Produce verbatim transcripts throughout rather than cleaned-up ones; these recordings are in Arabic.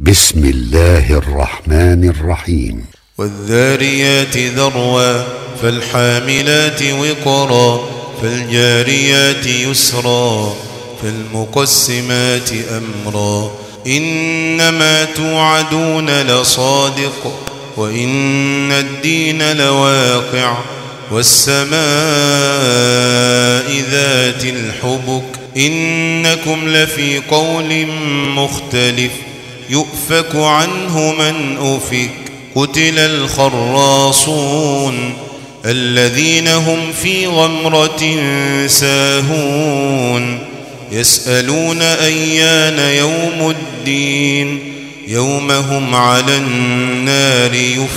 بسم الله الرحمن الرحيم. والذاريات ذروا فالحاملات وقرا فالجاريات يسرا فالمقسمات أمرا إنما توعدون لصادق وإن الدين لواقع والسماء ذات الحبك إنكم لفي قول مختلف يؤفك عنه من أفك قتل الخراصون الذين هم في غمرة ساهون يسألون أيان يوم الدين يوم هم على النار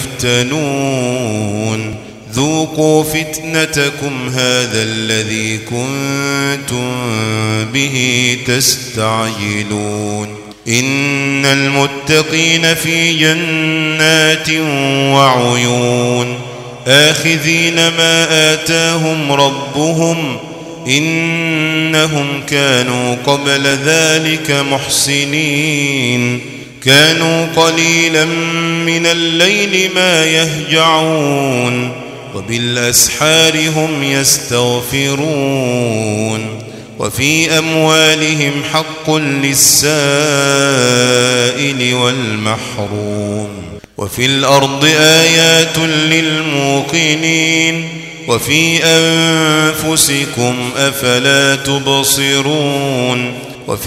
يفتنون ذوقوا فتنتكم هذا الذي كنتم به تستعجلون إن المتقين في جنات وعيون آخذين ما آتاهم ربهم إنهم كانوا قبل ذلك محسنين كانوا قليلا من الليل ما يهجعون وبالأسحار هم يستغفرون وفي أموالهم حق للسائل والمحروم وفي الأرض آيات للموقنين وفي أنفسكم أفلا تبصرون وفي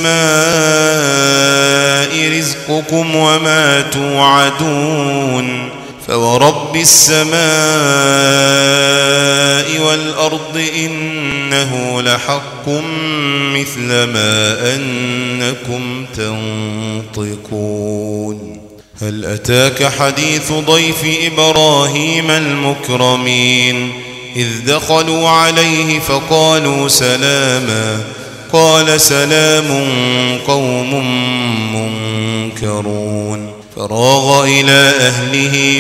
السماء رزقكم وما توعدون فورب السماء والأرض إنه لحق مثل ما أنكم تنطقون هل أتاك حديث ضيف إبراهيم المكرمين إذ دخلوا عليه فقالوا سلاما قال سلام قوم منكرون فراغ إلى أهله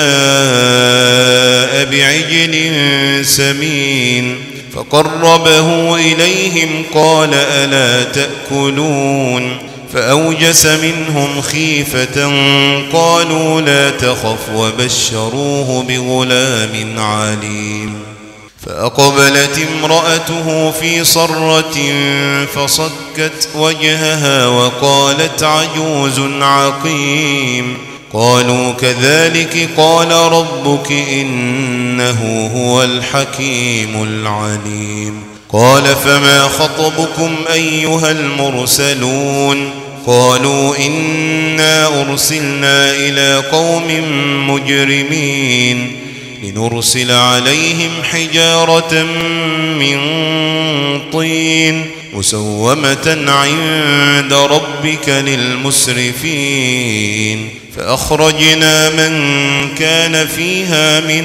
فجاء بعجل سمين فقربه إليهم قال ألا تأكلون فأوجس منهم خيفة قالوا لا تخف وبشروه بغلام عليم فأقبلت امرأته في صرة فصكت وجهها وقالت عجوز عقيم قالوا كذلك قال ربك إنه هو الحكيم العليم قال فما خطبكم أيها المرسلون قالوا إنا أرسلنا إلى قوم مجرمين لنرسل عليهم حجارة من طين مسومة عند ربك للمسرفين فأخرجنا من كان فيها من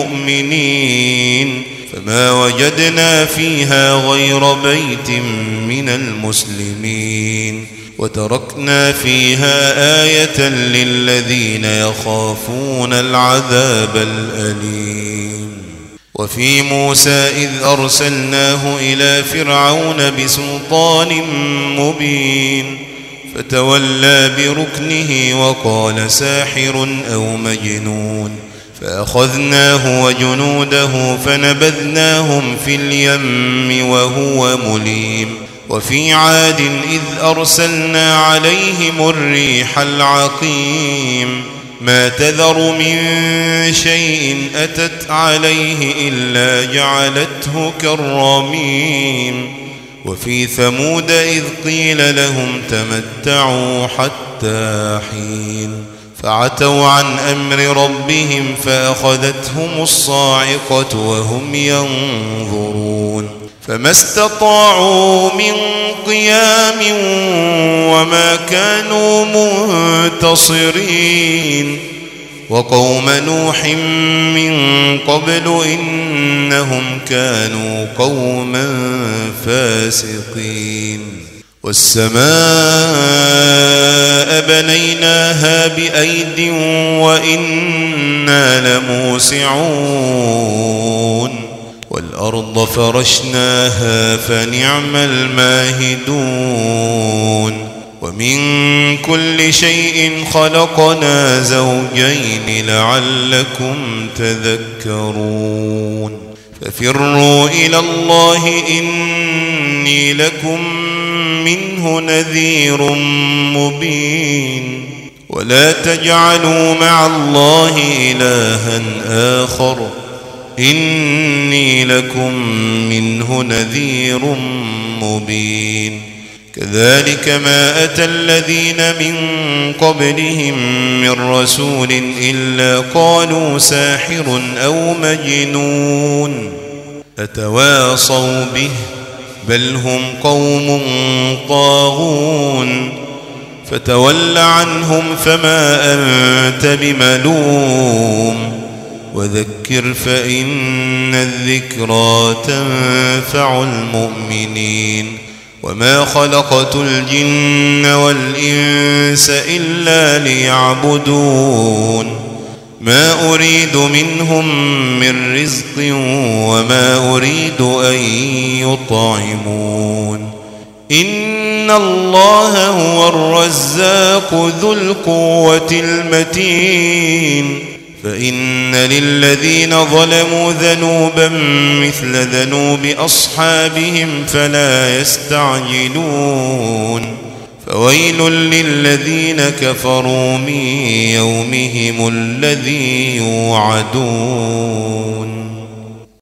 المؤمنين فما وجدنا فيها غير بيت من المسلمين وتركنا فيها آية للذين يخافون العذاب الأليم وفي موسى إذ أرسلناه إلى فرعون بسلطان مبين فتولى بركنه وقال ساحر أو مجنون فأخذناه وجنوده فنبذناهم في اليم وهو مليم وفي عاد إذ أرسلنا عليهم الريح العقيم ما تذر من شيء أتت عليه إلا جعلته كالرميم وفي ثمود إذ قيل لهم تمتعوا حتى حين فعتوا عن أمر ربهم فأخذتهم الصاعقة وهم ينظرون فما استطاعوا من قيام وما كانوا منتصرين وقوم نوح من قبل إنهم كانوا قوما فاسقين والسماء بنيناها بأيد وإنا لموسعون والأرض فرشناها فنعم الماهدون ومن كل شيء خلقنا زوجين لعلكم تذكرون ففروا إلى الله إني لكم منه نذير مبين ولا تجعلوا مع الله إلها آخر إني لكم منه نذير مبين كذلك ما أتى الذين من قبلهم من رسول إلا قالوا ساحر أو مجنون أتواصوا به بل هم قوم طاغون فتول عنهم فما أنت بملوم وذكر فإن الذكرى تنفع المؤمنين وما خلقت الجن والإنس إلا ليعبدون ما أريد منهم من رزق وما أريد أن يطعمون إن الله هو الرزاق ذو القوة المتين فإن للذين ظلموا ذنوبا مثل ذنوب أصحابهم فلا يستعجلون فويل للذين كفروا من يومهم الذي يوعدون